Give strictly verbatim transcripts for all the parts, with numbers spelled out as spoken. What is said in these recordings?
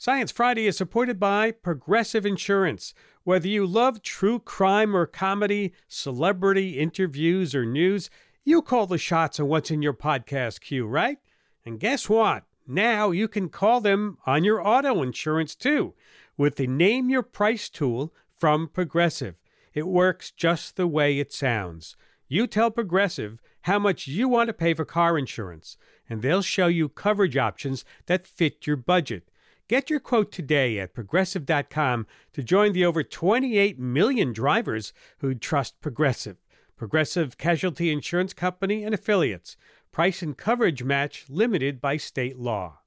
Science Friday is supported by Progressive Insurance. Whether you love true crime or comedy, celebrity interviews or news, you call the shots on what's in your podcast queue, right? And guess what? Now you can call them on your auto insurance too with the Name Your Price tool from Progressive. It works just the way it sounds. You tell Progressive how much you want to pay for car insurance, and they'll show you coverage options that fit your budget. Get your quote today at Progressive dot com to join the over twenty-eight million drivers who trust Progressive. Progressive Casualty Insurance Company and Affiliates. Price and coverage match limited by state law.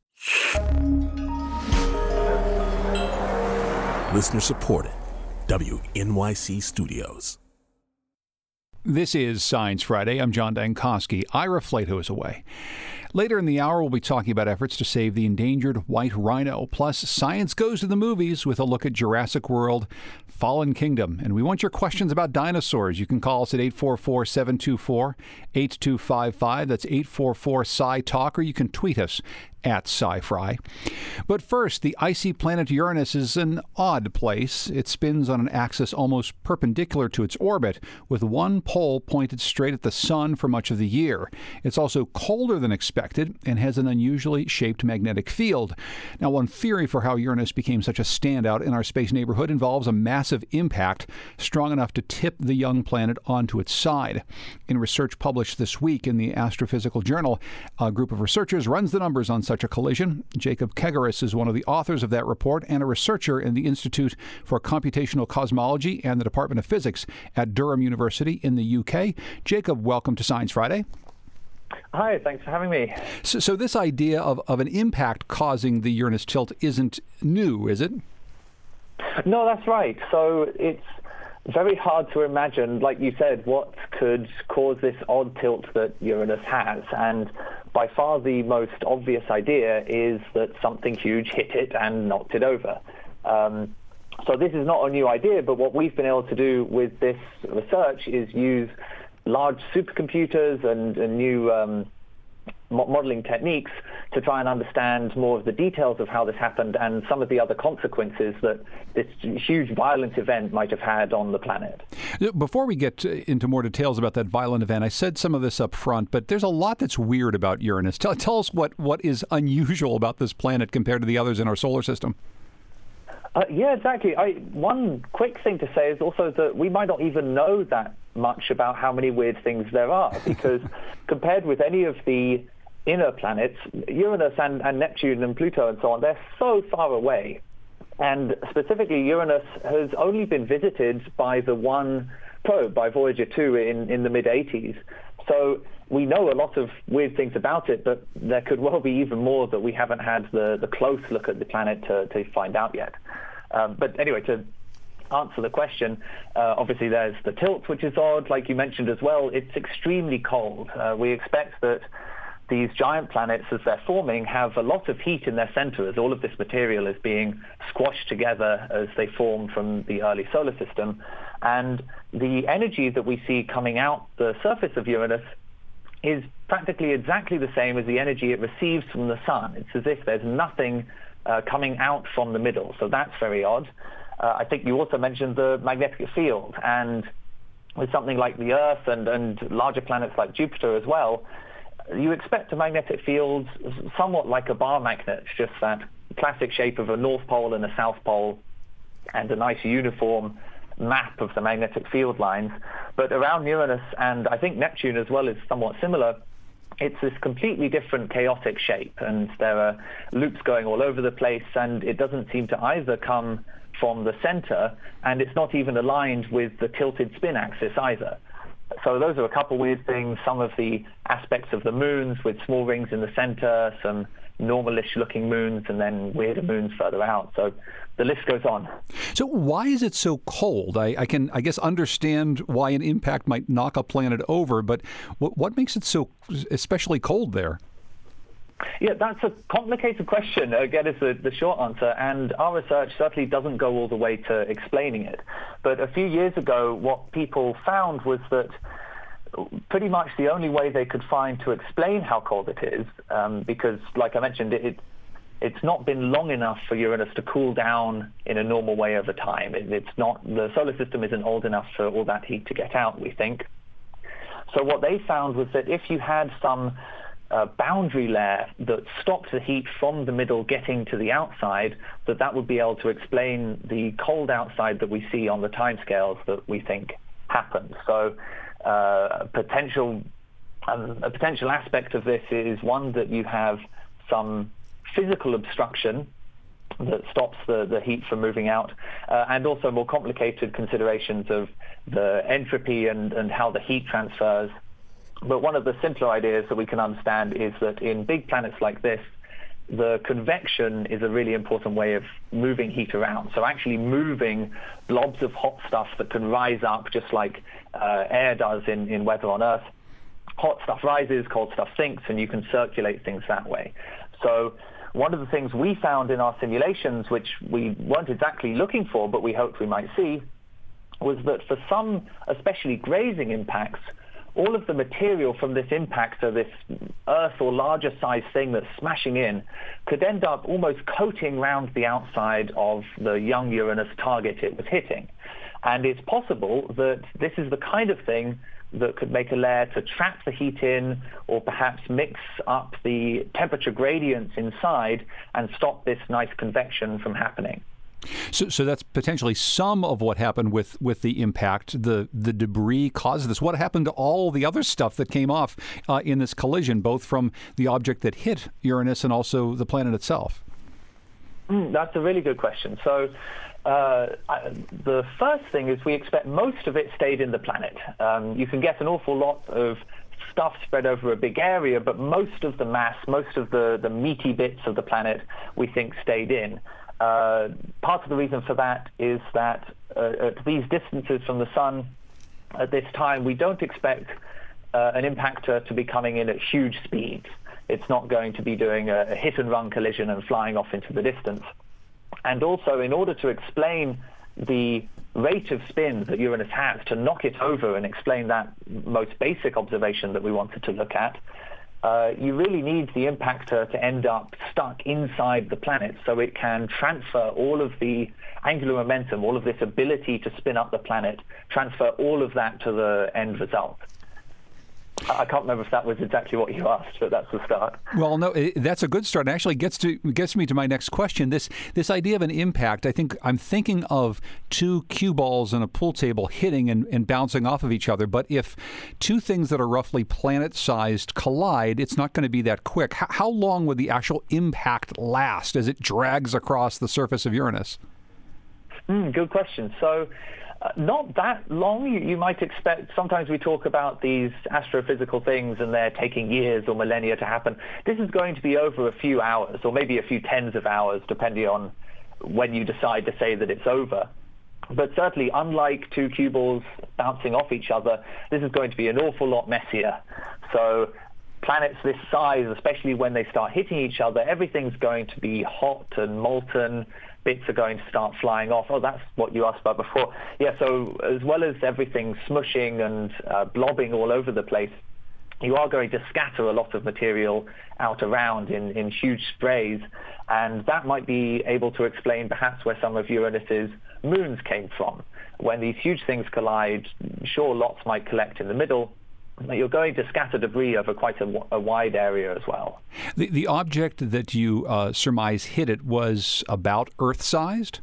Listener supported. W N Y C Studios. This is Science Friday. I'm John Dankosky. Ira Flato is away. Later in the hour, we'll be talking about efforts to save the endangered white rhino. Plus, science goes to the movies with a look at Jurassic World, Fallen Kingdom. And we want your questions about dinosaurs. You can call us at eight four four, seven two four, eight two five five. That's eight four four, S C I talk, or you can tweet us at SciFri. But first, the icy planet Uranus is an odd place. It spins on an axis almost perpendicular to its orbit, with one pole pointed straight at the sun for much of the year. It's also colder than expected and has an unusually shaped magnetic field. Now, one theory for how Uranus became such a standout in our space neighborhood involves a massive impact strong enough to tip the young planet onto its side. In research published this week in the Astrophysical Journal, a group of researchers runs the numbers on such a collision. Jacob Kegaris is one of the authors of that report and a researcher in the Institute for Computational Cosmology and the Department of Physics at Durham University in the U K. Jacob, welcome to Science Friday. Hi, thanks for having me. So, so this idea of, of an impact causing the Uranus tilt isn't new, is it? No, that's right. So it's very hard to imagine, like you said, what could cause this odd tilt that Uranus has. And by far the most obvious idea is that something huge hit it and knocked it over. Um, so this is not a new idea, but what we've been able to do with this research is use large supercomputers and, and new um, modeling techniques to try and understand more of the details of how this happened and some of the other consequences that this huge violent event might have had on the planet. Before we get into more details about that violent event, I said some of this up front, but there's a lot that's weird about Uranus. Tell, tell us what, what is unusual about this planet compared to the others in our solar system. Uh, yeah, exactly. I, one quick thing to say is also that we might not even know that much about how many weird things there are, because compared with any of the inner planets, Uranus and, and Neptune and Pluto and so on, they're so far away. And specifically, Uranus has only been visited by the one probe, by Voyager two in, in the mid eighties. So we know a lot of weird things about it, but there could well be even more that we haven't had the, the close look at the planet to, to find out yet. Um, but anyway, to answer the question, uh, obviously there's the tilt, which is odd. Like you mentioned as well, it's extremely cold. Uh, we expect that these giant planets, as they're forming, have a lot of heat in their center as all of this material is being squashed together as they form from the early solar system. And the energy that we see coming out the surface of Uranus is practically exactly the same as the energy it receives from the sun. It's as if there's nothing uh, coming out from the middle. So that's very odd. Uh, I think you also mentioned the magnetic field. And with something like the Earth and, and larger planets like Jupiter as well, you expect a magnetic field somewhat like a bar magnet, just that classic shape of a north pole and a south pole and a nice uniform map of the magnetic field lines. But around Uranus, and I think Neptune as well is somewhat similar, it's this completely different chaotic shape, and there are loops going all over the place, and it doesn't seem to either come from the center, and it's not even aligned with the tilted spin axis either. So those are a couple weird things. Some of the aspects of the moons with small rings in the center, some normalish looking moons, and then weirder moons further out. So the list goes on. So why is it so cold? I, I can, I guess, understand why an impact might knock a planet over, but what, what makes it so especially cold there? Yeah, that's a complicated question, again, is the, the short answer, and our research certainly doesn't go all the way to explaining it. But a few years ago, what people found was that pretty much the only way they could find to explain how cold it is, um, because, like I mentioned, it, it it's not been long enough for Uranus to cool down in a normal way over time. It, it's not, the solar system isn't old enough for all that heat to get out, we think. So what they found was that if you had some uh, boundary layer that stopped the heat from the middle getting to the outside, that that would be able to explain the cold outside that we see on the timescales that we think happens. So uh, potential, um, a potential aspect of this is one that you have some physical obstruction that stops the, the heat from moving out, uh, and also more complicated considerations of the entropy and, and how the heat transfers. But one of the simpler ideas that we can understand is that in big planets like this, the convection is a really important way of moving heat around. So actually moving blobs of hot stuff that can rise up just like uh, air does in, in weather on Earth. Hot stuff rises, cold stuff sinks, and you can circulate things that way. So one of the things we found in our simulations, which we weren't exactly looking for, but we hoped we might see, was that for some, especially grazing impacts, all of the material from this impact, so this Earth or larger size thing that's smashing in, could end up almost coating around the outside of the young Uranus target it was hitting. And it's possible that this is the kind of thing that could make a layer to trap the heat in, or perhaps mix up the temperature gradients inside and stop this nice convection from happening. So, so that's potentially some of what happened with, with the impact. The the debris caused this. What happened to all the other stuff that came off uh, in this collision, both from the object that hit Uranus and also the planet itself? Mm, that's a really good question. So uh, I, the first thing is we expect most of it stayed in the planet. Um, you can get an awful lot of stuff spread over a big area, but most of the mass, most of the, the meaty bits of the planet, we think stayed in. Uh, part of the reason for that is that uh, at these distances from the sun at this time, we don't expect uh, an impactor to be coming in at huge speeds. It's not going to be doing a, a hit-and-run collision and flying off into the distance. And also, in order to explain the rate of spin that Uranus has, to knock it over and explain that most basic observation that we wanted to look at, Uh, you really need the impactor to end up stuck inside the planet so it can transfer all of the angular momentum, all of this ability to spin up the planet, transfer all of that to the end result. I can't remember if that was exactly what you asked, but that's the start. Well, no, it, that's a good start. It actually gets to gets me to my next question. This this idea of an impact, I think I'm thinking of two cue balls on a pool table hitting and, and bouncing off of each other. But if two things that are roughly planet-sized collide, it's not going to be that quick. H- how long would the actual impact last as it drags across the surface of Uranus? Mm, good question. So Uh, not that long. You, you might expect, sometimes we talk about these astrophysical things and they're taking years or millennia to happen. This is going to be over a few hours, or maybe a few tens of hours, depending on when you decide to say that it's over. But certainly, unlike two cue balls bouncing off each other, this is going to be an awful lot messier. So planets this size, especially when they start hitting each other, everything's going to be hot and molten. Bits are going to start flying off. Oh, that's what you asked about before. Yeah, so as well as everything smushing and uh, blobbing all over the place, you are going to scatter a lot of material out around in, in huge sprays, and that might be able to explain perhaps where some of Uranus's moons came from. When these huge things collide, sure, lots might collect in the middle, but you're going to scatter debris over quite a, a wide area as well. The, the object that you uh, surmise hit it was about Earth-sized?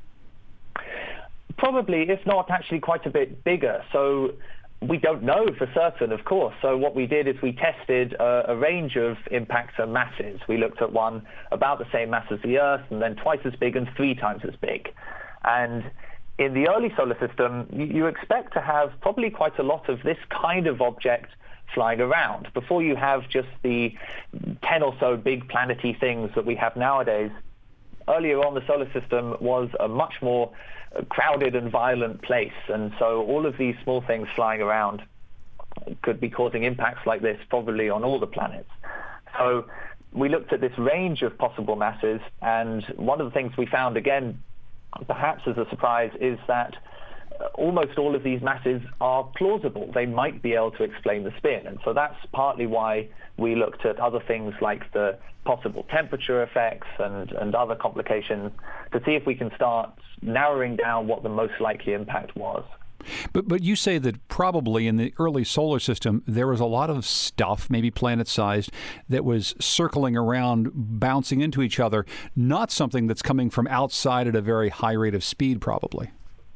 Probably, if not actually quite a bit bigger. So we don't know for certain, of course. So what we did is we tested a, a range of impactor masses. We looked at one about the same mass as the Earth, and then twice as big and three times as big. And in the early solar system, you, you expect to have probably quite a lot of this kind of object flying around before you have just the ten or so big planety things that we have nowadays. Earlier on, the solar system was a much more crowded and violent place, and so all of these small things flying around could be causing impacts like this probably on all the planets. So we looked at this range of possible masses, and one of the things we found, again, perhaps as a surprise, is that almost all of these masses are plausible. They might be able to explain the spin. And so that's partly why we looked at other things like the possible temperature effects and, and other complications to see if we can start narrowing down what the most likely impact was. But but you say that probably in the early solar system, there was a lot of stuff, maybe planet-sized, that was circling around, bouncing into each other, not something that's coming from outside at a very high rate of speed, probably.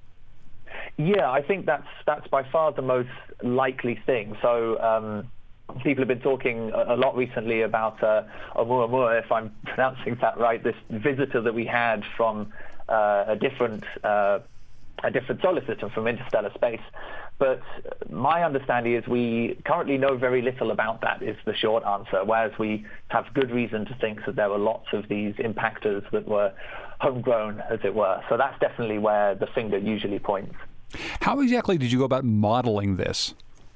Yeah, I think that's that's by far the most likely thing. So um, people have been talking a, a lot recently about uh, Oumuamua, if I'm pronouncing that right, this visitor that we had from uh, a different uh, a different solar system, from interstellar space. But my understanding is we currently know very little about that, is the short answer, whereas we have good reason to think that there were lots of these impactors that were homegrown, as it were. So that's definitely where the finger usually points. How exactly did you go about modeling this?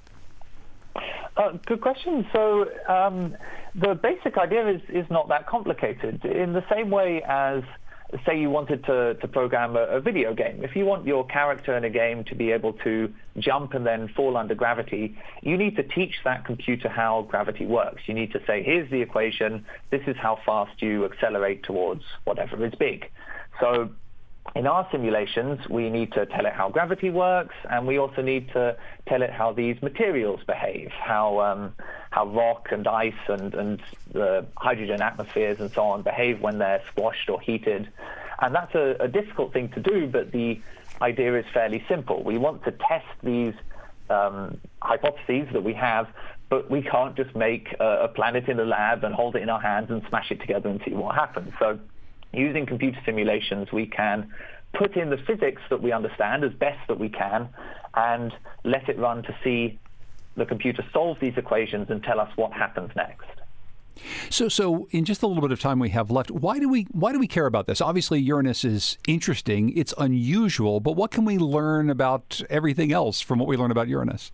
Uh, good question. So um, the basic idea is, is not that complicated. In the same way as, say, you wanted to, to program a, a video game. If you want your character in a game to be able to jump and then fall under gravity, you need to teach that computer how gravity works. You need to say, here's the equation, this is how fast you accelerate towards whatever is big. So in our simulations, we need to tell it how gravity works, and we also need to tell it how these materials behave, how um, how rock and ice and, and the hydrogen atmospheres and so on behave when they're squashed or heated. And that's a, a difficult thing to do, but the idea is fairly simple. We want to test these um, hypotheses that we have, but we can't just make a, a planet in a lab and hold it in our hands and smash it together and see what happens. So using computer simulations, we can put in the physics that we understand as best that we can and let it run to see the computer solve these equations and tell us what happens next. So, so in just a little bit of time we have left, why do we why do we care about this? Obviously, Uranus is interesting. It's unusual, but what can we learn about everything else from what we learn about Uranus?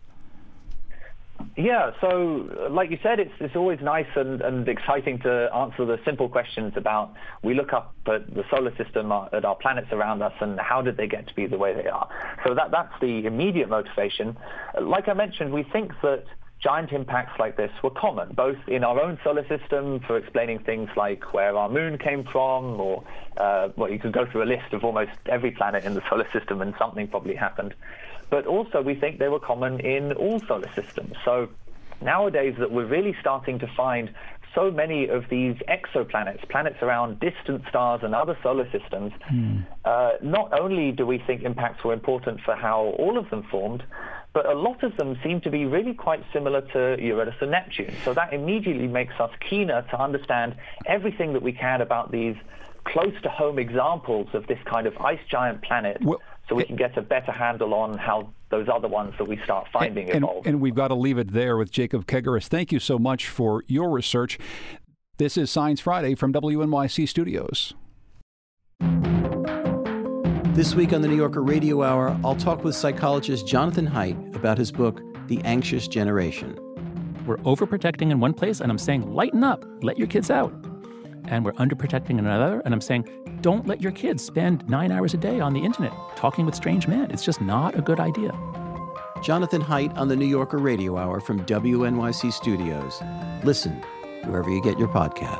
Yeah, so like you said, it's it's always nice and, and exciting to answer the simple questions about, we look up at the solar system, at our planets around us, and how did they get to be the way they are? So that that's the immediate motivation. Like I mentioned, we think that giant impacts like this were common, both in our own solar system for explaining things like where our moon came from, or uh, well, you could go through a list of almost every planet in the solar system and something probably happened. But also we think they were common in all solar systems. So nowadays that we're really starting to find so many of these exoplanets, planets around distant stars and other solar systems, mm. uh, not only do we think impacts were important for how all of them formed, but a lot of them seem to be really quite similar to Uranus and Neptune. So that immediately makes us keener to understand everything that we can about these close-to-home examples of this kind of ice giant planet, well, so we can get a better handle on how those other ones that we start finding and, evolve. And, and we've got to leave it there with Jacob Kegaris. Thank you so much for your research. This is Science Friday from W N Y C Studios. This week on the New Yorker Radio Hour, I'll talk with psychologist Jonathan Haidt about his book, The Anxious Generation. We're overprotecting in one place, and I'm saying, lighten up, let your kids out. And we're underprotecting in another, and I'm saying, don't let your kids spend nine hours a day on the internet talking with strange men. It's just not a good idea. Jonathan Haidt on the New Yorker Radio Hour from W N Y C Studios. Listen wherever you get your podcasts.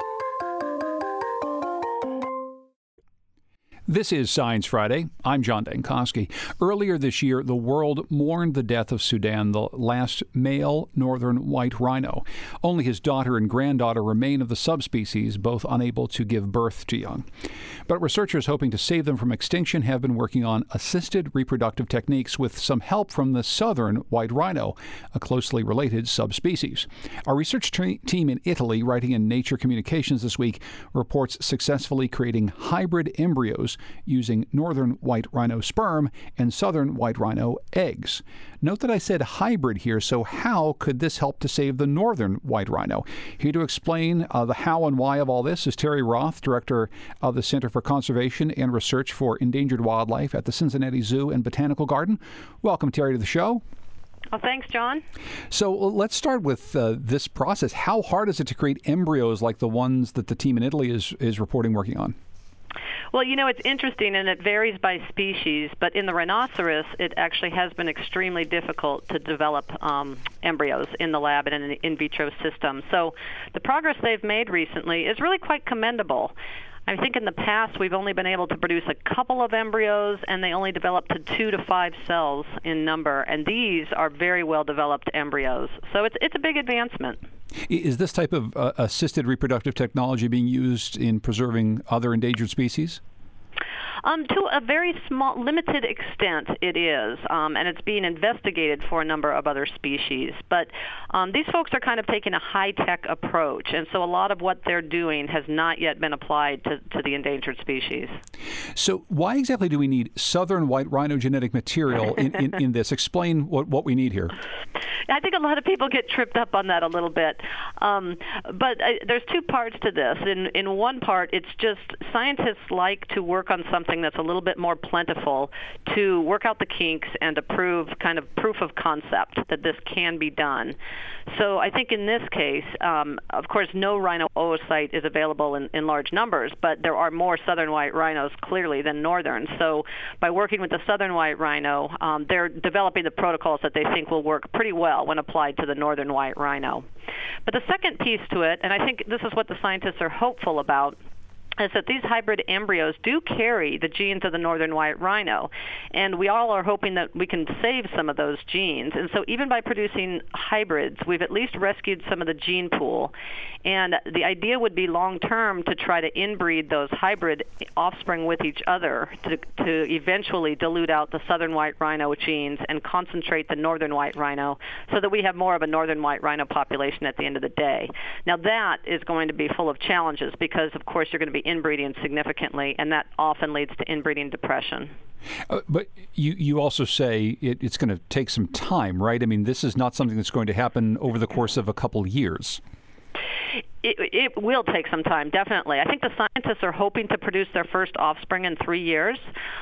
This is Science Friday. I'm John Dankosky. Earlier this year, the world mourned the death of Sudan, the last male northern white rhino. Only his daughter and granddaughter remain of the subspecies, both unable to give birth to young. But researchers hoping to save them from extinction have been working on assisted reproductive techniques with some help from the southern white rhino, a closely related subspecies. Our research t- team in Italy, writing in Nature Communications this week, reports successfully creating hybrid embryos using northern white rhino sperm and southern white rhino eggs. Note that I said hybrid here, so how could this help to save the northern white rhino? Here to explain uh, the how and why of all this is Terry Roth, director of the Center for Conservation and Research for Endangered Wildlife at the Cincinnati Zoo and Botanical Garden. Welcome, Terry, to the show. Well, thanks, John. So let's start with uh, this process. How hard is it to create embryos like the ones that the team in Italy is, is reporting working on? Well, you know, it's interesting, and it varies by species, but in the rhinoceros, it actually has been extremely difficult to develop um, embryos in the lab and in an in vitro system. So the progress they've made recently is really quite commendable. I think in the past we've only been able to produce a couple of embryos, and they only develop to two to five cells in number, and these are very well-developed embryos. So it's it's a big advancement. Is this type of uh, assisted reproductive technology being used in preserving other endangered species? Um, to a very small, limited extent, it is, um, and it's being investigated for a number of other species. But um, these folks are kind of taking a high-tech approach, and so a lot of what they're doing has not yet been applied to, to the endangered species. So why exactly do we need southern white rhino genetic material in, in, in this? Explain what, what we need here. I think a lot of people get tripped up on that a little bit. Um, but uh, there's two parts to this. In, in one part, it's just scientists like to work on something that's a little bit more plentiful to work out the kinks and to prove kind of proof of concept that this can be done. So I think in this case, um, of course, no rhino oocyte is available in, in large numbers, but there are more southern white rhinos clearly than northern. So by working with the southern white rhino, um, they're developing the protocols that they think will work pretty well when applied to the northern white rhino. But the second piece to it, and I think this is what the scientists are hopeful about, is that these hybrid embryos do carry the genes of the northern white rhino, and we all are hoping that we can save some of those genes. And so even by producing hybrids, we've at least rescued some of the gene pool. And the idea would be long-term to try to inbreed those hybrid offspring with each other to, to eventually dilute out the southern white rhino genes and concentrate the northern white rhino so that we have more of a northern white rhino population at the end of the day. Now that is going to be full of challenges because, of course, you're going to be inbreeding significantly, and that often leads to inbreeding depression. Uh, but you, you also say it, it's going to take some time, right? I mean, this is not something that's going to happen over the course of a couple of years. It, it will take some time, definitely. I think the scientists are hoping to produce their first offspring in three years,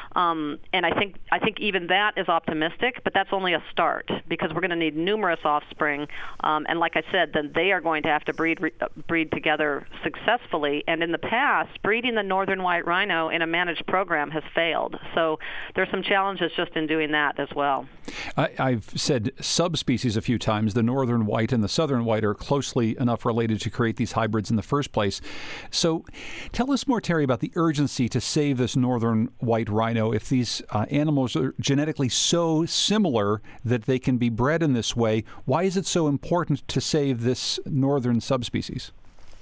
um, and I think I think even that is optimistic, but that's only a start because we're going to need numerous offspring, um, and like I said, then they are going to have to breed re, breed together successfully. And in the past, breeding the northern white rhino in a managed program has failed. So there's some challenges just in doing that as well. I, I've said subspecies a few times. The northern white and the southern white are closely enough related to create these hybrids in the first place. So tell us more, Terry, about the urgency to save this northern white rhino if these uh, animals are genetically so similar that they can be bred in this way. Why is it so important to save this northern subspecies?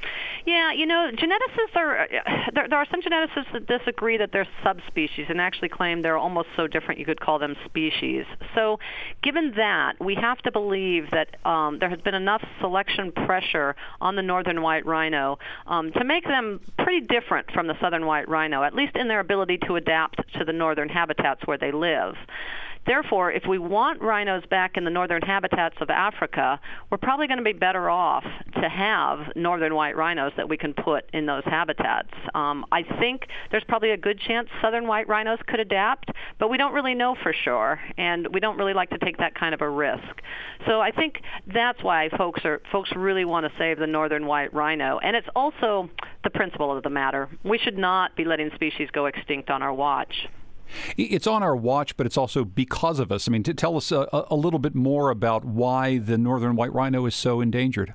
Yeah, you know, geneticists are, there, there are some geneticists that disagree that they're subspecies and actually claim they're almost so different you could call them species. So given that, we have to believe that um, there has been enough selection pressure on the northern white rhino um, to make them pretty different from the southern white rhino, at least in their ability to adapt to the northern habitats where they live. Therefore, if we want rhinos back in the northern habitats of Africa, we're probably going to be better off to have northern white rhinos that we can put in those habitats. Um, I think there's probably a good chance southern white rhinos could adapt, but we don't really know for sure, and we don't really like to take that kind of a risk. So I think that's why folks are folks really want to save the northern white rhino, and it's also the principle of the matter. We should not be letting species go extinct on our watch. It's on our watch, but it's also because of us. I mean, to tell us a, a little bit more about why the northern white rhino is so endangered.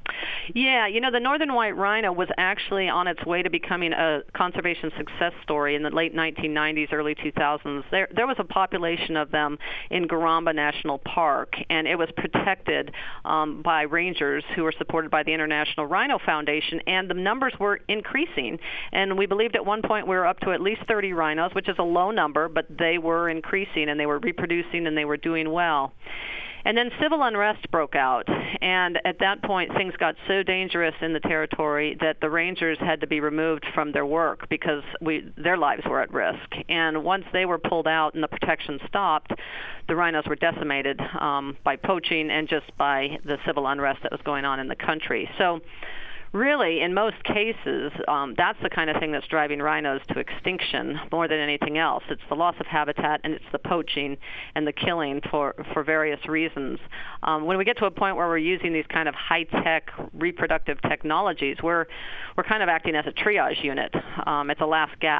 Yeah, you know, the northern white rhino was actually on its way to becoming a conservation success story in the late nineteen nineties, early two thousands. There, there was a population of them in Garamba National Park, and it was protected um, by rangers who were supported by the International Rhino Foundation, and the numbers were increasing. And we believed at one point we were up to at least thirty rhinos, which is a low number, but they were increasing, and they were reproducing, and they were doing well. And then civil unrest broke out, and at that point things got so dangerous in the territory that the rangers had to be removed from their work because we, their lives were at risk. And once they were pulled out and the protection stopped, the rhinos were decimated um, by poaching and just by the civil unrest that was going on in the country. So really, in most cases, um, that's the kind of thing that's driving rhinos to extinction more than anything else. It's the loss of habitat, and it's the poaching and the killing for, for various reasons. Um, when we get to a point where we're using these kind of high-tech reproductive technologies, we're, we're kind of acting as a triage unit. Um, it's a last gasp,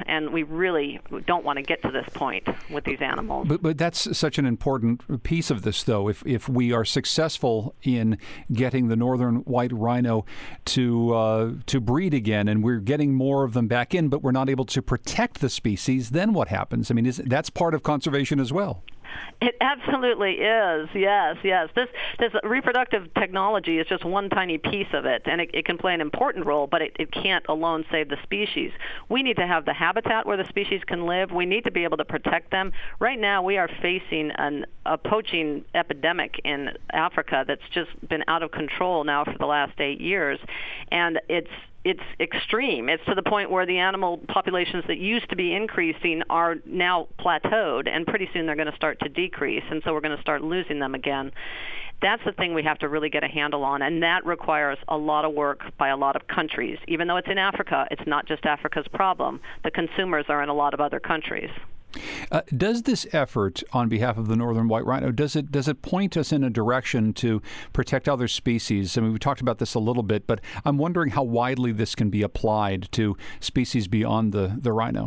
and we really don't want to get to this point with these animals. But, but that's such an important piece of this, though. If if we are successful in getting the northern white rhino to uh, to breed again, and we're getting more of them back in, but we're not able to protect the species, then what happens? I mean, is, that's part of conservation as well. It absolutely is. Yes, yes. This this reproductive technology is just one tiny piece of it, and it, it can play an important role, but it, it can't alone save the species. We need to have the habitat where the species can live. We need to be able to protect them. Right now, we are facing an, a poaching epidemic in Africa that's just been out of control now for the last eight years, and it's It's extreme. It's to the point where the animal populations that used to be increasing are now plateaued, and pretty soon they're going to start to decrease, and so we're going to start losing them again. That's the thing we have to really get a handle on, and that requires a lot of work by a lot of countries. Even though it's in Africa, it's not just Africa's problem. The consumers are in a lot of other countries. Uh, does this effort on behalf of the northern white rhino, does it does it point us in a direction to protect other species? I mean, we talked about this a little bit, but I'm wondering how widely this can be applied to species beyond the, the rhino.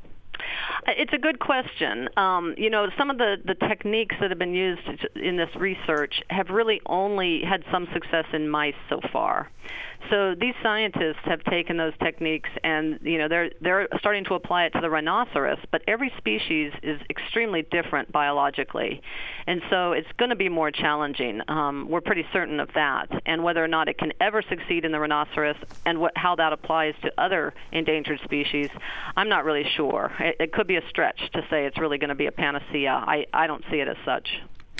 It's a good question. Um, you know, some of the, the techniques that have been used in this research have really only had some success in mice so far. So these scientists have taken those techniques, and you know they're they're starting to apply it to the rhinoceros. But every species is extremely different biologically, and so it's going to be more challenging. Um, we're pretty certain of that. And whether or not it can ever succeed in the rhinoceros, and what, how that applies to other endangered species, I'm not really sure. It, it could be a stretch to say it's really going to be a panacea. I, I don't see it as such.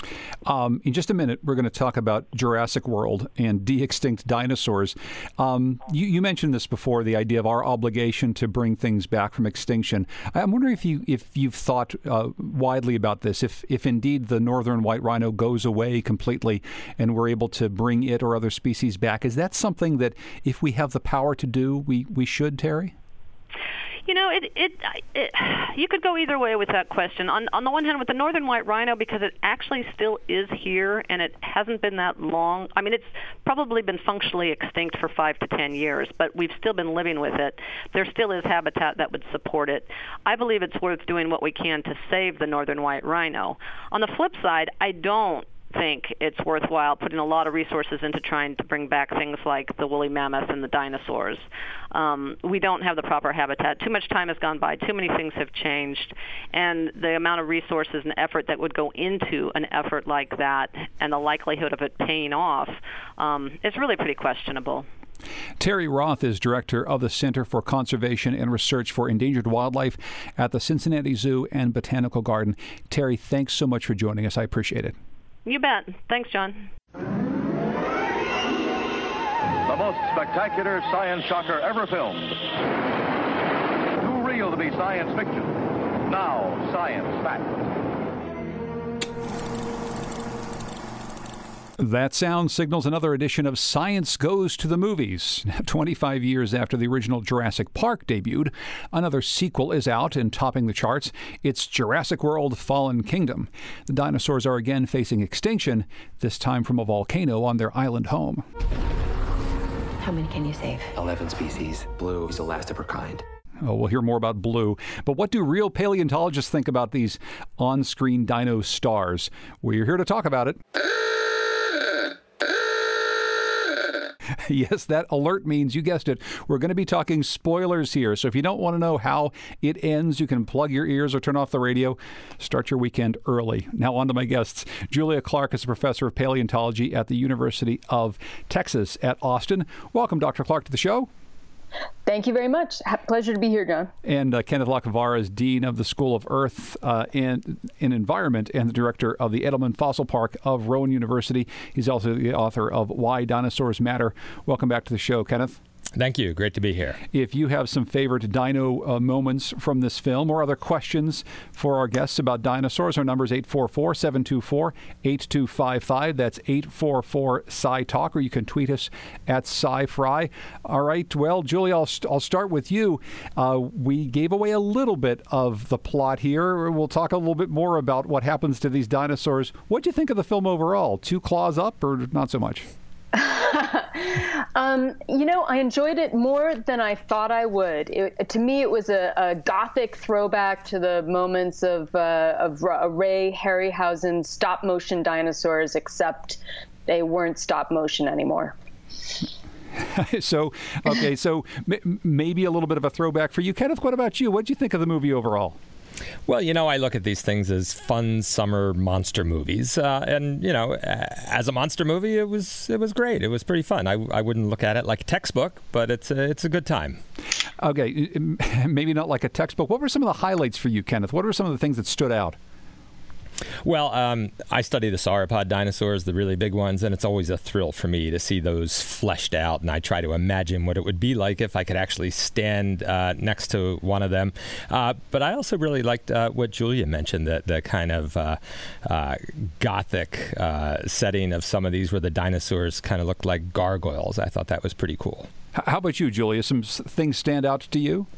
Um, in just a minute, we're going to talk about Jurassic World and de-extinct dinosaurs. Um, you, you mentioned this before, the idea of our obligation to bring things back from extinction. I'm wondering if you if you've thought uh, widely about this. If if indeed the northern white rhino goes away completely, and we're able to bring it or other species back, is that something that, if we have the power to do, we we should, Terry? You know, it, it, it, you could go either way with that question. On, on the one hand, with the northern white rhino, because it actually still is here and it hasn't been that long. I mean, it's probably been functionally extinct for five to ten years, but we've still been living with it. There still is habitat that would support it. I believe it's worth doing what we can to save the northern white rhino. On the flip side, I don't think it's worthwhile putting a lot of resources into trying to bring back things like the woolly mammoth and the dinosaurs. Um, we don't have the proper habitat. Too much time has gone by. Too many things have changed. And the amount of resources and effort that would go into an effort like that and the likelihood of it paying off um, is really pretty questionable. Terry Roth is director of the Center for Conservation and Research for Endangered Wildlife at the Cincinnati Zoo and Botanical Garden. Terry, thanks so much for joining us. I appreciate it. You bet. Thanks, John. The most spectacular science shocker ever filmed. Too real to be science fiction. Now, science fact. That sound signals another edition of Science Goes to the Movies. twenty-five years after the original Jurassic Park debuted, another sequel is out and topping the charts. It's Jurassic World: Fallen Kingdom. The dinosaurs are again facing extinction, this time from a volcano on their island home. How many can you save? eleven species. Blue is the last of her kind. Oh, we'll hear more about Blue. But what do real paleontologists think about these on-screen dino stars? We're here to talk about it. Yes, that alert means, you guessed it, we're going to be talking spoilers here. So if you don't want to know how it ends, you can plug your ears or turn off the radio. Start your weekend early. Now on to my guests. Julia Clark is a professor of paleontology at the University of Texas at Austin. Welcome, Doctor Clark, to the show. Thank you very much. Pleasure to be here, John. And uh, Kenneth Lacavara is Dean of the School of Earth uh, and, and Environment and the director of the Edelman Fossil Park of Rowan University. He's also the author of Why Dinosaurs Matter. Welcome back to the show, Kenneth. Thank you. Great to be here. If you have some favorite dino uh, moments from this film or other questions for our guests about dinosaurs, our number is eight four four, seven two four, eight two five five. That's eight four four, S C I Talk, or you can tweet us at SciFry. All right. Well, Julie, I'll, st- I'll start with you. Uh, we gave away a little bit of the plot here. We'll talk a little bit more about what happens to these dinosaurs. What do you think of the film overall? Two claws up or not so much? um, you know, I enjoyed it more than I thought I would. It, to me, it was a, a gothic throwback to the moments of, uh, of Ray Harryhausen's stop-motion dinosaurs, except they weren't stop-motion anymore. so, okay, so m- maybe a little bit of a throwback for you. Kenneth, what about you? What did you think of the movie overall? Well, you know, I look at these things as fun summer monster movies, uh, and you know, as a monster movie, it was it was great. It was pretty fun. I, I wouldn't look at it like a textbook, but it's a, it's a good time. Okay, maybe not like a textbook. What were some of the highlights for you, Kenneth? What were some of the things that stood out? Well, um, I study the sauropod dinosaurs, the really big ones, and it's always a thrill for me to see those fleshed out, and I try to imagine what it would be like if I could actually stand uh, next to one of them. Uh, but I also really liked uh, what Julia mentioned, the, the kind of uh, uh, gothic uh, setting of some of these where the dinosaurs kind of looked like gargoyles. I thought that was pretty cool. How about you, Julia? Some things stand out to you?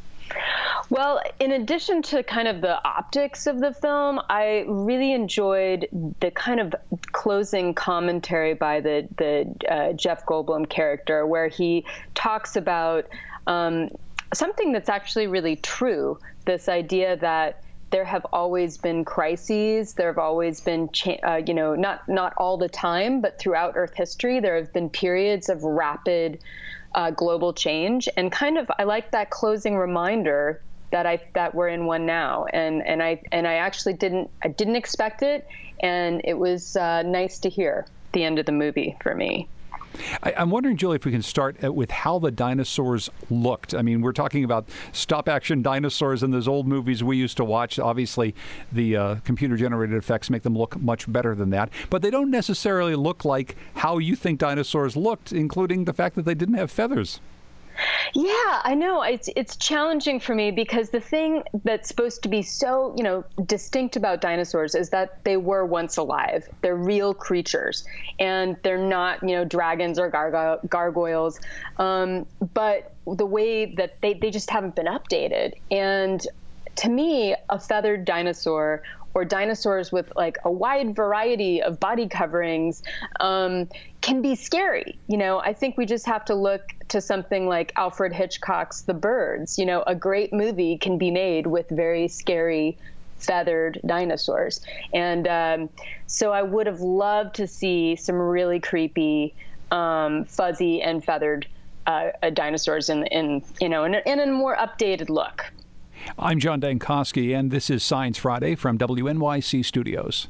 Well, in addition to kind of the optics of the film, I really enjoyed the kind of closing commentary by the, the uh, Jeff Goldblum character, where he talks about um, something that's actually really true, this idea that there have always been crises. There have always been, cha- uh, you know, not not all the time, but throughout Earth history, there have been periods of rapid uh, global change. And kind of, I like that closing reminder that I that we're in one now, and and I and I actually didn't I didn't expect it, and it was uh, nice to hear at the end of the movie for me. I, I'm wondering, Julie, if we can start with how the dinosaurs looked. I mean, we're talking about stop-action dinosaurs in those old movies we used to watch. Obviously, the uh, computer-generated effects make them look much better than that, but they don't necessarily look like how you think dinosaurs looked, including the fact that they didn't have feathers. Yeah, I know. It's it's challenging for me because the thing that's supposed to be so, you know, distinct about dinosaurs is that they were once alive. They're real creatures, and they're not, you know, dragons or gargo- gargoyles. Um, but the way that they, they just haven't been updated. And to me, a feathered dinosaur or dinosaurs with like a wide variety of body coverings um, can be scary. You know, I think we just have to look to something like Alfred Hitchcock's The Birds. You know, a great movie can be made with very scary feathered dinosaurs. And um, so I would have loved to see some really creepy um, fuzzy and feathered uh, dinosaurs in, in, you know, in a, in a more updated look. I'm John Dankosky, and this is Science Friday from W N Y C Studios.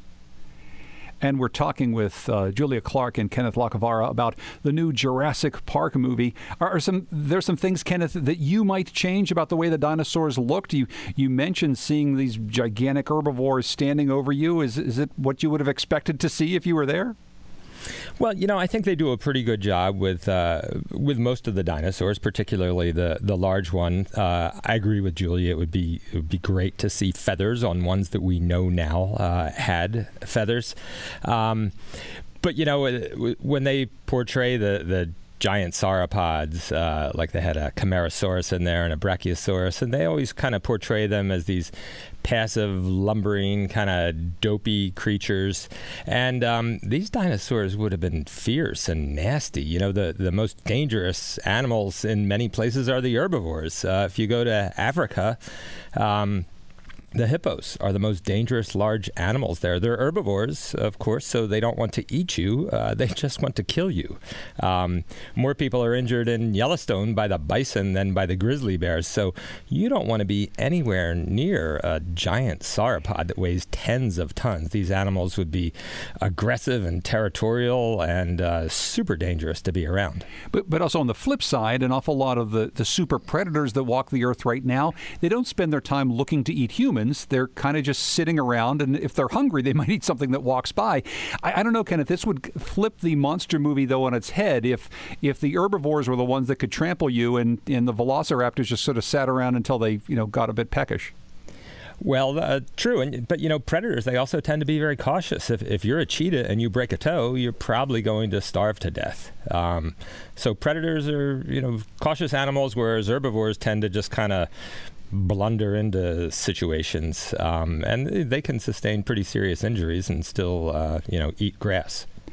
And we're talking with uh, Julia Clark and Kenneth Lacavara about the new Jurassic Park movie. Are, are some there's some things, Kenneth, that you might change about the way the dinosaurs looked? You you mentioned seeing these gigantic herbivores standing over you. Is is it what you would have expected to see if you were there? Well, you know, I think they do a pretty good job with uh, with most of the dinosaurs, particularly the the large one. Uh, I agree with Julia. It would be it would be great to see feathers on ones that we know now uh, had feathers. Um, but you know, when they portray the the giant sauropods, uh, like they had a Camarasaurus in there and a Brachiosaurus, and they always kind of portray them as these passive, lumbering, kind of dopey creatures. And um, these dinosaurs would have been fierce and nasty. You know, the, the most dangerous animals in many places are the herbivores. Uh, if you go to Africa, um, the hippos are the most dangerous large animals there. They're herbivores, of course, so they don't want to eat you. Uh, they just want to kill you. Um, more people are injured in Yellowstone by the bison than by the grizzly bears. So you don't want to be anywhere near a giant sauropod that weighs tens of tons. These animals would be aggressive and territorial and uh, super dangerous to be around. But but also on the flip side, an awful lot of the, the super predators that walk the earth right now, they don't spend their time looking to eat humans. They're kind of just sitting around, and if they're hungry, they might eat something that walks by. I, I don't know, Kenneth, this would flip the monster movie, though, on its head if if the herbivores were the ones that could trample you and, and the velociraptors just sort of sat around until they, you know, got a bit peckish. Well, uh, true, and but you know, predators, they also tend to be very cautious. If if you're a cheetah and you break a toe, you're probably going to starve to death. Um, so predators are, you know, cautious animals, whereas herbivores tend to just kind of blunder into situations, um, and they can sustain pretty serious injuries and still, uh, you know, eat grass.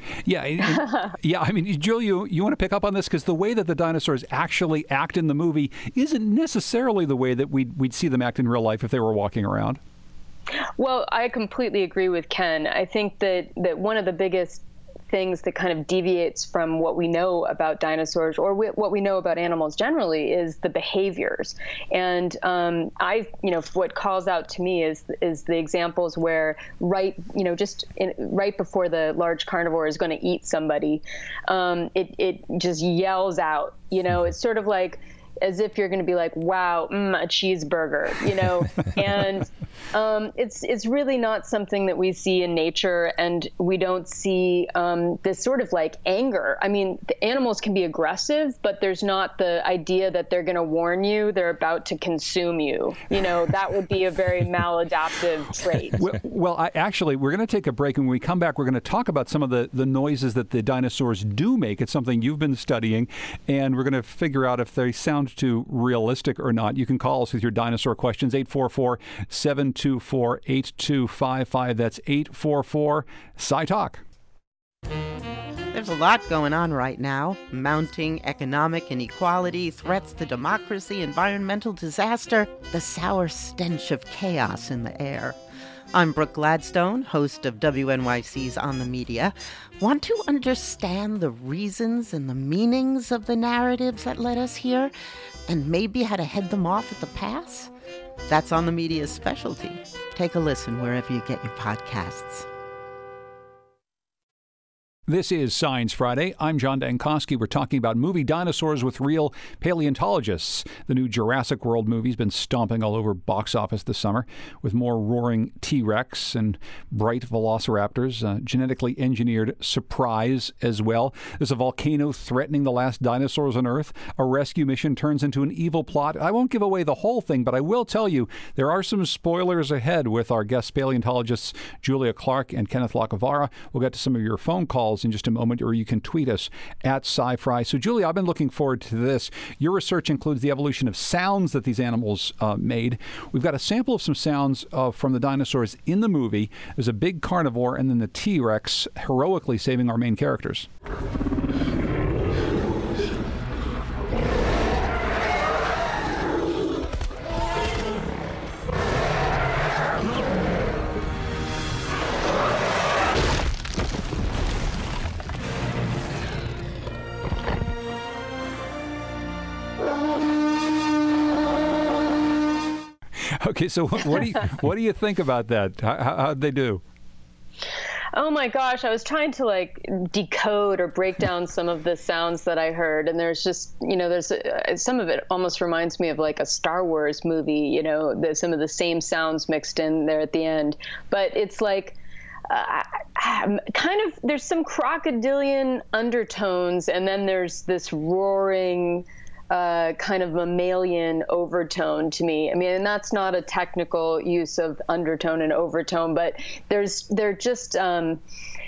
Yeah, and, yeah. I mean, Julia, you, you want to pick up on this because the way that the dinosaurs actually act in the movie isn't necessarily the way that we'd, we'd see them act in real life if they were walking around. Well, I completely agree with Ken. I think that, that one of the biggest things that kind of deviates from what we know about dinosaurs or what we know about animals generally is the behaviors. And um, I, you know, what calls out to me is is the examples where right, you know, just in, right before the large carnivore is going to eat somebody, um, it it just yells out. You know, it's sort of like as if you're going to be like, wow, mm, a cheeseburger, you know, and um, it's it's really not something that we see in nature, and we don't see um, this sort of like anger. I mean, the animals can be aggressive, but there's not the idea that they're going to warn you they're about to consume you. You know, that would be a very maladaptive trait. Well, well I, actually, we're going to take a break, and when we come back, we're going to talk about some of the, the noises that the dinosaurs do make. It's something you've been studying, and we're going to figure out if they sound too realistic or not. You can call us with your dinosaur questions, eight four four, seven two four, eight two five five. That's eight four four, Sci-Talk. There's a lot going on right now. Mounting economic inequality, threats to democracy, environmental disaster, the sour stench of chaos in the air. I'm Brooke Gladstone, host of W N Y C's On the Media. Want to understand the reasons and the meanings of the narratives that led us here, and maybe how to head them off at the pass? That's On the Media's specialty. Take a listen wherever you get your podcasts. This is Science Friday. I'm John Dankosky. We're talking about movie dinosaurs with real paleontologists. The new Jurassic World movie's been stomping all over box office this summer with more roaring T-Rex and bright velociraptors, uh, genetically engineered surprise as well. There's a volcano threatening the last dinosaurs on Earth. A rescue mission turns into an evil plot. I won't give away the whole thing, but I will tell you there are some spoilers ahead with our guest paleontologists Julia Clark and Kenneth Lacavara. We'll get to some of your phone calls in just a moment, or you can tweet us at SciFri. So, Julia, I've been looking forward to this. Your research includes the evolution of sounds that these animals uh, made. We've got a sample of some sounds uh, from the dinosaurs in the movie. There's a big carnivore and then the T-Rex heroically saving our main characters. Okay, so what do you what do you think about that? How, how'd they do? Oh my gosh, I was trying to like decode or break down some of the sounds that I heard, and there's just, you know, there's a, some of it almost reminds me of like a Star Wars movie, you know, the, some of the same sounds mixed in there at the end. But it's like uh, kind of, there's some crocodilian undertones, and then there's this roaring Uh, kind of mammalian overtone to me. I mean, and that's not a technical use of undertone and overtone, but there's, they're just, um,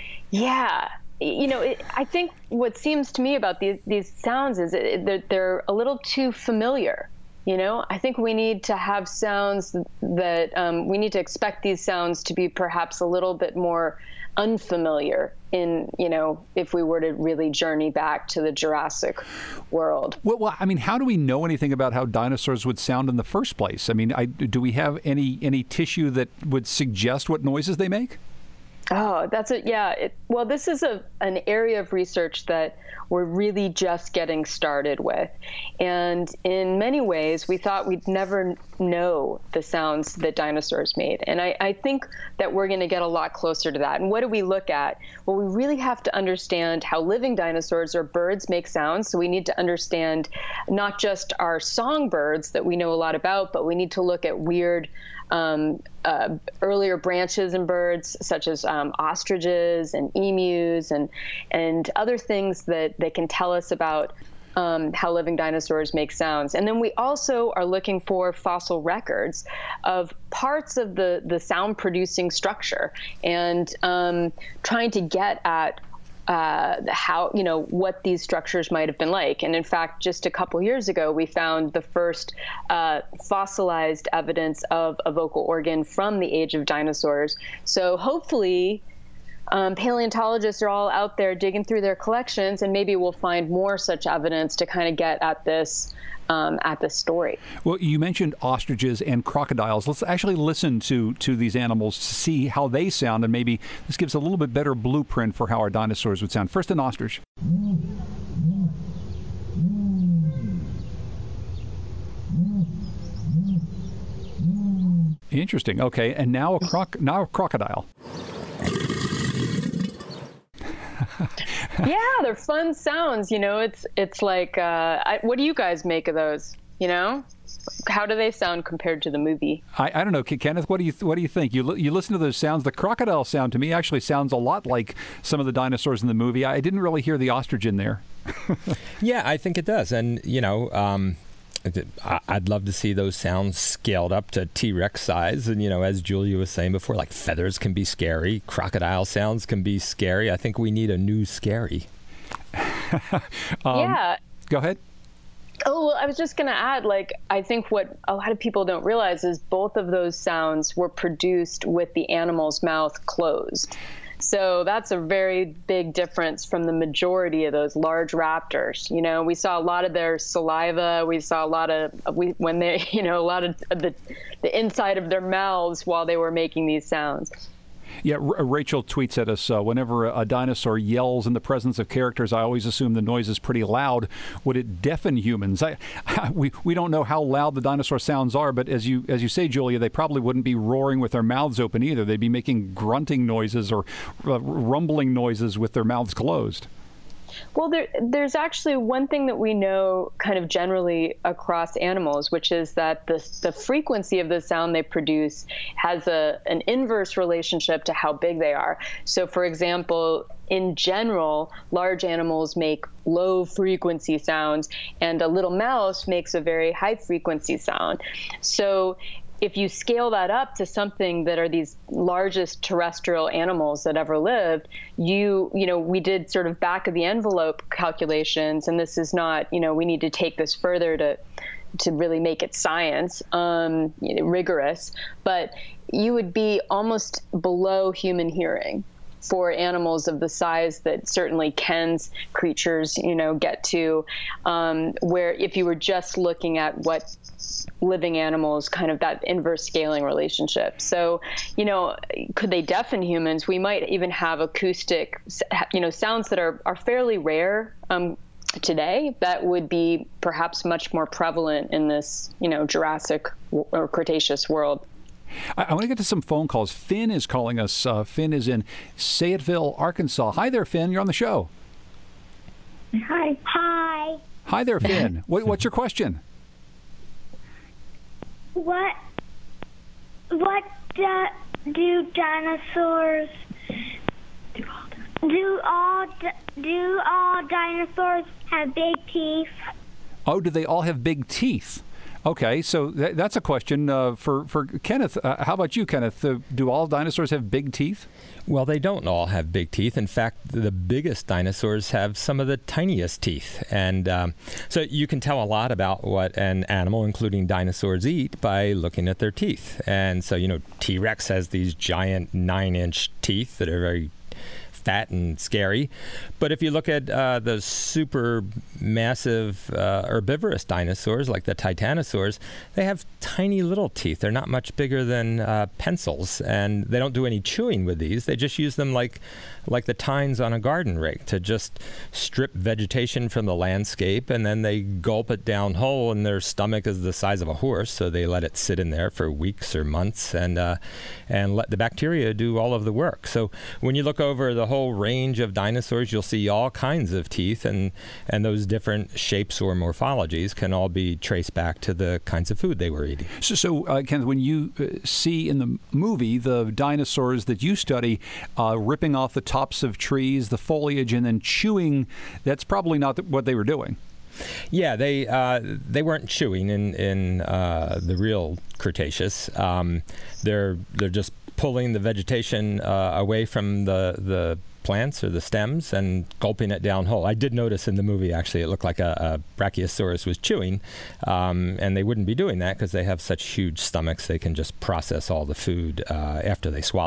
yeah, you know, it, I think what seems to me about these, these sounds is it, they're, they're a little too familiar. You know, I think we need to have sounds that um, we need to expect these sounds to be perhaps a little bit more unfamiliar in, you know, if we were to really journey back to the Jurassic world. Well, well, I mean, how do we know anything about how dinosaurs would sound in the first place? I mean, I, do we have any any tissue that would suggest what noises they make? Oh, that's it. Yeah. It, well, this is a an area of research that we're really just getting started with. And in many ways, we thought we'd never know the sounds that dinosaurs made. And I, I think that we're going to get a lot closer to that. And what do we look at? Well, we really have to understand how living dinosaurs or birds make sounds. So we need to understand not just our songbirds that we know a lot about, but we need to look at weird Um, uh, earlier branches in birds, such as um, ostriches and emus and and other things that, that can tell us about um, how living dinosaurs make sounds. And then we also are looking for fossil records of parts of the, the sound-producing structure and um, trying to get at Uh, how, you know, what these structures might have been like. And in fact, just a couple years ago, we found the first uh, fossilized evidence of a vocal organ from the age of dinosaurs. So hopefully um, paleontologists are all out there digging through their collections, and maybe we'll find more such evidence to kind of get at this um, at this story. Well, you mentioned ostriches and crocodiles. Let's actually listen to, to these animals to see how they sound, and maybe this gives a little bit better blueprint for how our dinosaurs would sound. First, an ostrich. Interesting. Okay, and now a croc now a crocodile. Yeah, they're fun sounds. You know, it's it's like, uh, I, what do you guys make of those? You know, how do they sound compared to the movie? I, I don't know, Kenneth. What do you what do you think? You li- you listen to those sounds. The crocodile sound to me actually sounds a lot like some of the dinosaurs in the movie. I didn't really hear the ostrich in there. Yeah, I think it does, and you know. Um, I'd love to see those sounds scaled up to T-Rex size. And, you know, as Julia was saying before, like feathers can be scary. Crocodile sounds can be scary. I think we need a new scary. um, yeah. Go ahead. Oh, well, I was just going to add, like, I think what a lot of people don't realize is both of those sounds were produced with the animal's mouth closed. So that's a very big difference from the majority of those large raptors. You know, we saw a lot of their saliva. We saw a lot of, we, when they, you know, a lot of the, the inside of their mouths while they were making these sounds. Yeah, R- Rachel tweets at us, uh, whenever a dinosaur yells in the presence of characters, I always assume the noise is pretty loud. Would it deafen humans? I, we we don't know how loud the dinosaur sounds are, but as you as you say, Julia, they probably wouldn't be roaring with their mouths open either. They'd be making grunting noises or uh, rumbling noises with their mouths closed. Well, there, there's actually one thing that we know kind of generally across animals, which is that the, the frequency of the sound they produce has a, an inverse relationship to how big they are. So, for example, in general, large animals make low frequency sounds, and a little mouse makes a very high frequency sound. So if you scale that up to something that are these largest terrestrial animals that ever lived, you, you know, we did sort of back of the envelope calculations, and this is not, you know, we need to take this further to, to really make it science, um, you know, rigorous, but you would be almost below human hearing for animals of the size that certainly Ken's creatures, you know, get to, um, where if you were just looking at what living animals, kind of that inverse scaling relationship. So, you know, could they deafen humans? We might even have acoustic, you know, sounds that are, are fairly rare um, today that would be perhaps much more prevalent in this, you know, Jurassic or Cretaceous world. I, I want to get to some phone calls. Finn is calling us. Uh, Finn is in Fayetteville, Arkansas. Hi there, Finn. You're on the show. Hi. Hi. Hi there, Finn. what, what's your question? What what do, do dinosaurs do all do all dinosaurs have big teeth? Oh, do they all have big teeth? Okay, so th- that's a question uh, for for Kenneth. Uh, how about you, Kenneth? Uh, do all dinosaurs have big teeth? Well, they don't all have big teeth. In fact, the biggest dinosaurs have some of the tiniest teeth. And um, so you can tell a lot about what an animal, including dinosaurs, eat by looking at their teeth. And so, you know, T-Rex has these giant nine-inch teeth that are very fat and scary. But if you look at uh, the super massive uh, herbivorous dinosaurs like the titanosaurs, they have tiny little teeth. They're not much bigger than uh, pencils, and they don't do any chewing with these. They just use them like like the tines on a garden rake to just strip vegetation from the landscape, and then they gulp it down whole, and their stomach is the size of a horse, so they let it sit in there for weeks or months and uh, and let the bacteria do all of the work. So when you look over the whole range of dinosaurs, you'll see all kinds of teeth, and, and those different shapes or morphologies can all be traced back to the kinds of food they were eating. So, so uh, Kenneth, when you uh, see in the movie the dinosaurs that you study uh, ripping off the tops of trees, the foliage, and then chewing, that's probably not what they were doing. Yeah, they uh, they weren't chewing in in uh, the real Cretaceous. Um, they're they're just pulling the vegetation uh, away from the the plants or the stems and gulping it down whole. I did notice in the movie, actually, it looked like a, a Brachiosaurus was chewing, um, and they wouldn't be doing that because they have such huge stomachs. They can just process all the food uh, after they swallow it.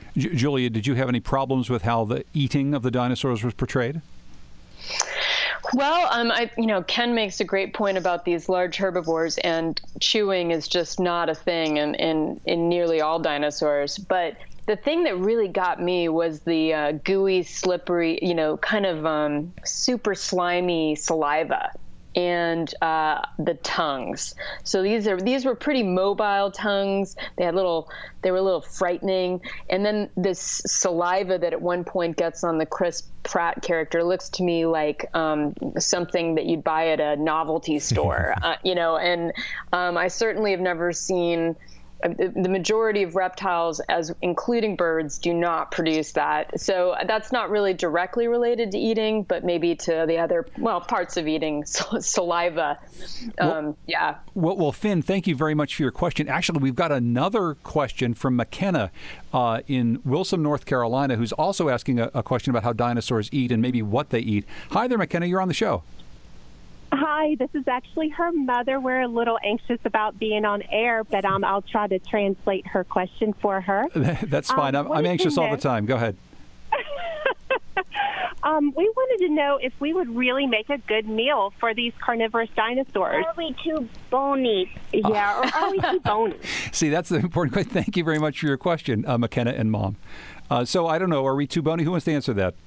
J- Julia, did you have any problems with how the eating of the dinosaurs was portrayed? Well, um, I, you know, Ken makes a great point about these large herbivores, and chewing is just not a thing in, in, in nearly all dinosaurs. But the thing that really got me was the uh, gooey, slippery, you know, kind of um, super slimy saliva and uh, the tongues. So these are these were pretty mobile tongues. They had little, they were a little frightening. And then this saliva that at one point gets on the Chris Pratt character looks to me like um, something that you'd buy at a novelty store, uh, you know. And um, I certainly have never seen. The majority of reptiles, as including birds, do not produce that. So that's not really directly related to eating, but maybe to the other, well, parts of eating, saliva. Um, well, yeah. Well, well, Finn, thank you very much for your question. Actually, we've got another question from McKenna uh, in Wilson, North Carolina, who's also asking a, a question about how dinosaurs eat and maybe what they eat. Hi there, McKenna. You're on the show. Hi, this is actually her mother. We're a little anxious about being on air, but um, I'll try to translate her question for her. That's fine. Um, I'm, I'm anxious all the time. Go ahead. um, we wanted to know if we would really make a good meal for these carnivorous dinosaurs. Are we too bony? Yeah, or are we too bony? See, that's the important question. Thank you very much for your question, uh, McKenna and Mom. Uh, so I don't know. Are we too bony? Who wants to answer that?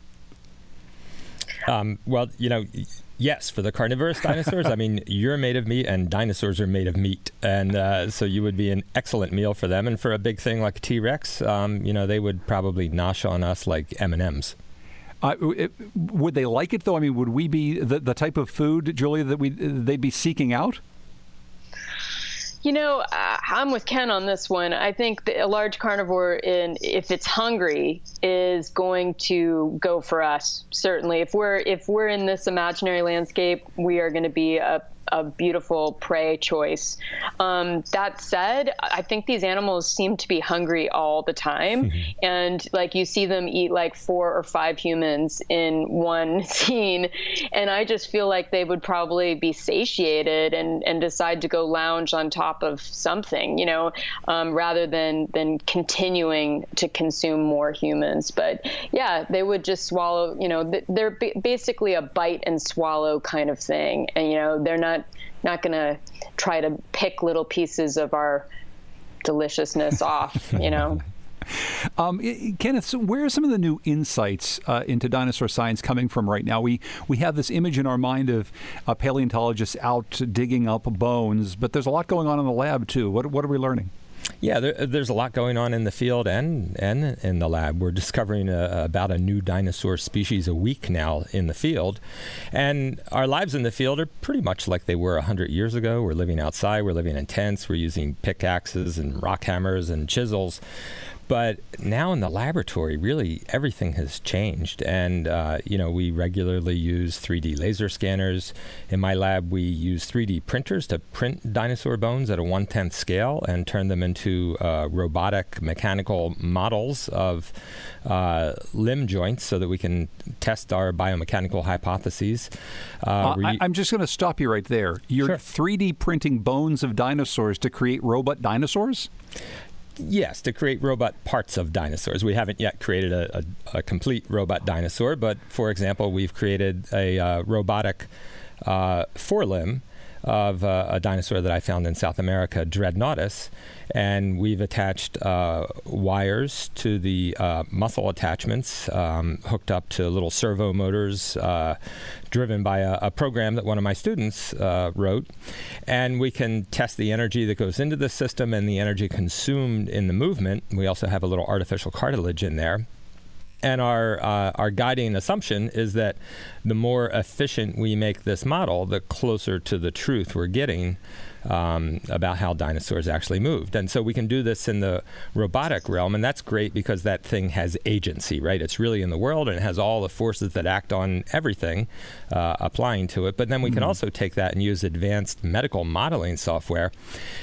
Um, well, you know, yes, for the carnivorous dinosaurs, I mean, you're made of meat and dinosaurs are made of meat. And uh, so you would be an excellent meal for them. And for a big thing like T-Rex, um, you know, they would probably nosh on us like M and M's. Uh, it, would they like it, though? I mean, would we be the, the type of food, Julia, that we they'd be seeking out? You know, uh, I'm with Ken on this one. I think that a large carnivore, in, if it's hungry, is going to go for us. Certainly, if we're if we're in this imaginary landscape, we are going to be a a beautiful prey choice. Um, that said, I think these animals seem to be hungry all the time. Mm-hmm. And like you see them eat like four or five humans in one scene. And I just feel like they would probably be satiated and, and decide to go lounge on top of something, you know, um, rather than, than continuing to consume more humans. But yeah, they would just swallow, you know, they're b- basically a bite and swallow kind of thing. And, you know, they're not not going to try to pick little pieces of our deliciousness off, you know. Um, Kenneth, so where are some of the new insights uh, into dinosaur science coming from right now? We we have this image in our mind of uh, paleontologists out digging up bones, but there's a lot going on in the lab, too. What what are we learning? Yeah, there, there's a lot going on in the field and and in the lab. We're discovering a, about a new dinosaur species a week now in the field. And our lives in the field are pretty much like they were one hundred years ago. We're living outside. We're living in tents. We're using pickaxes and rock hammers and chisels. But now in the laboratory, really everything has changed. And, uh, you know, we regularly use three D laser scanners. In my lab, we use three D printers to print dinosaur bones at a one-tenth scale and turn them into uh, robotic mechanical models of uh, limb joints so that we can test our biomechanical hypotheses. Uh, uh, I, I'm just going to stop you right there. You're Sure. three D printing bones of dinosaurs to create robot dinosaurs? Yes, to create robot parts of dinosaurs. We haven't yet created a, a, a complete robot dinosaur, but for example, we've created a uh, robotic uh, forelimb of uh, a dinosaur that I found in South America, Dreadnoughtus, and we've attached uh, wires to the uh, muscle attachments, um, hooked up to little servo motors uh, driven by a, a program that one of my students uh, wrote, and we can test the energy that goes into the system and the energy consumed in the movement. We also have a little artificial cartilage in there. And our uh, our guiding assumption is that the more efficient we make this model, the closer to the truth we're getting um, about how dinosaurs actually moved. And so we can do this in the robotic realm, and that's great because that thing has agency, right? It's really in the world, and it has all the forces that act on everything uh, applying to it. But then we mm-hmm. can also take that and use advanced medical modeling software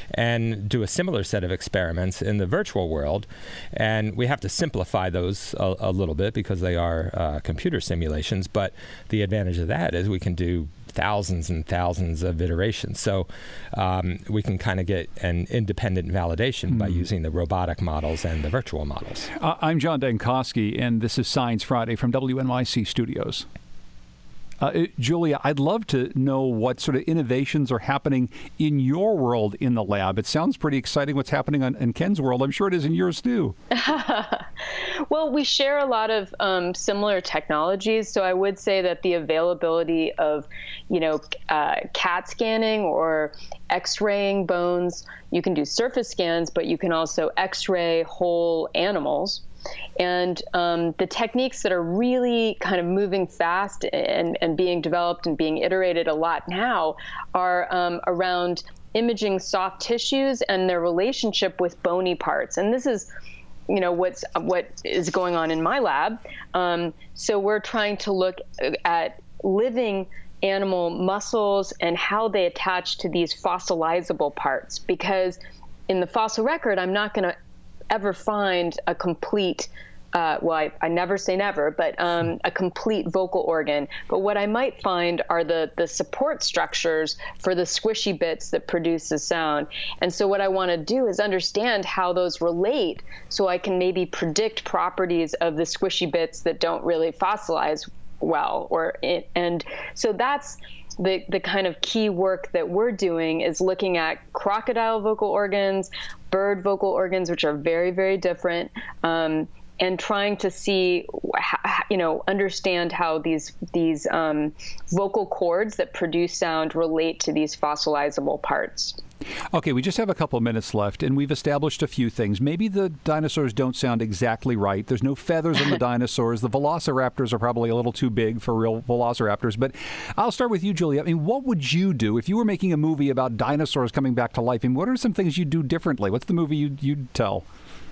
and do a similar set of experiments in the virtual world. And we have to simplify those a, a little bit because they are uh, computer simulations. But the advantage of that is we can do thousands and thousands of iterations. So um, we can kind of get an independent validation mm. by using the robotic models and the virtual models. Uh, I'm John Dankosky, and this is Science Friday from W N Y C Studios. Uh, Julia, I'd love to know what sort of innovations are happening in your world in the lab. It sounds pretty exciting what's happening on, in Ken's world. I'm sure it is in yours too. Well, we share a lot of um, similar technologies. So I would say that the availability of, you know, uh, CAT scanning or X-raying bones, you can do surface scans, but you can also X-ray whole animals. And um, the techniques that are really kind of moving fast and, and being developed and being iterated a lot now are um, around imaging soft tissues and their relationship with bony parts. And this is, you know, what's what is going on in my lab. Um, so we're trying to look at living animal muscles and how they attach to these fossilizable parts, because in the fossil record, I'm not going to ever find a complete, uh, well, I, I never say never, but um, a complete vocal organ. But what I might find are the, the support structures for the squishy bits that produce the sound. And so what I want to do is understand how those relate so I can maybe predict properties of the squishy bits that don't really fossilize well. Or it, and so that's the, the kind of key work that we're doing, is looking at crocodile vocal organs, bird vocal organs, which are very, very different, um, and trying to see, you know, understand how these these um, vocal cords that produce sound relate to these fossilizable parts. Okay, we just have a couple of minutes left, and we've established a few things. Maybe the dinosaurs don't sound exactly right. There's no feathers on the dinosaurs. The velociraptors are probably a little too big for real velociraptors. But I'll start with you, Julia. I mean, what would you do if you were making a movie about dinosaurs coming back to life? I mean, what are some things you'd do differently? What's the movie you'd, you'd tell?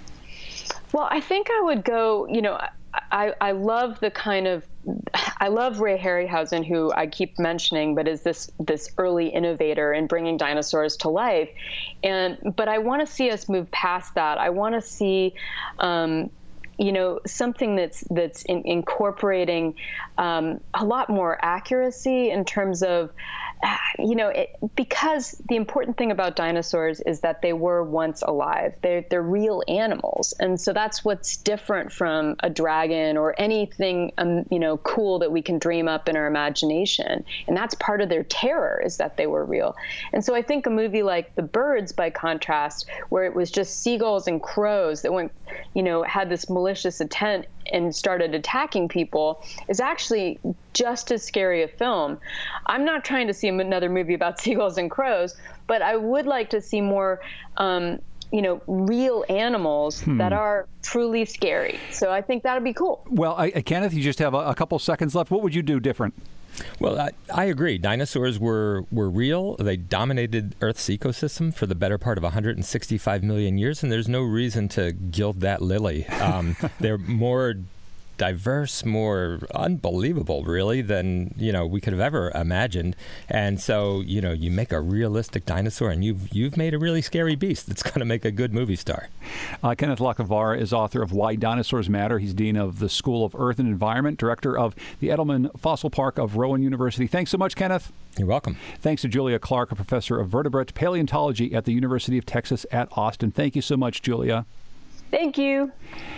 Well, I think I would go, you know, I, I love the kind of, I love Ray Harryhausen, who I keep mentioning, but is this this early innovator in bringing dinosaurs to life. And but I want to see us move past that. I want to see, um, you know, something that's that's in, incorporating um, a lot more accuracy in terms of, you know, it, because the important thing about dinosaurs is that they were once alive. They're, they're real animals. And so that's what's different from a dragon or anything, um, you know, cool that we can dream up in our imagination. And that's part of their terror, is that they were real. And so I think a movie like The Birds, by contrast, where it was just seagulls and crows that went, you know, had this malicious intent and started attacking people, is actually just as scary a film. I'm not trying to see another movie about seagulls and crows, but I would like to see more, um, you know, real animals hmm. that are truly scary. So I think that would be cool. Well, I, Kenneth, you just have a, a couple seconds left. What would you do different? Well, I, I agree. Dinosaurs were, were real. They dominated Earth's ecosystem for the better part of one hundred sixty-five million years, and there's no reason to gild that lily. Um, they're more diverse, more unbelievable, really, than, you know, we could have ever imagined. And so, you know, you make a realistic dinosaur, and you've you've made a really scary beast that's going to make a good movie star. Uh, Kenneth Lacavara is author of Why Dinosaurs Matter. He's dean of the School of Earth and Environment, director of the Edelman Fossil Park of Rowan University. Thanks so much, Kenneth. You're welcome. Thanks to Julia Clark, a professor of vertebrate paleontology at the University of Texas at Austin. Thank you so much, Julia. Thank you.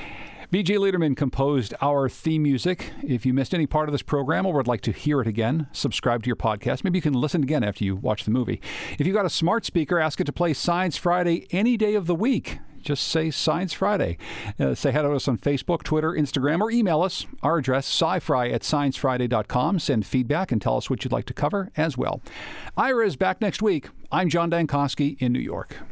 B J Liederman composed our theme music. If you missed any part of this program or would like to hear it again, subscribe to your podcast. Maybe you can listen again after you watch the movie. If you've got a smart speaker, ask it to play Science Friday any day of the week. Just say Science Friday. Uh, say hi to us on Facebook, Twitter, Instagram, or email us. Our address, scifry at science friday dot com. Send feedback and tell us what you'd like to cover as well. Ira is back next week. I'm John Dankosky in New York.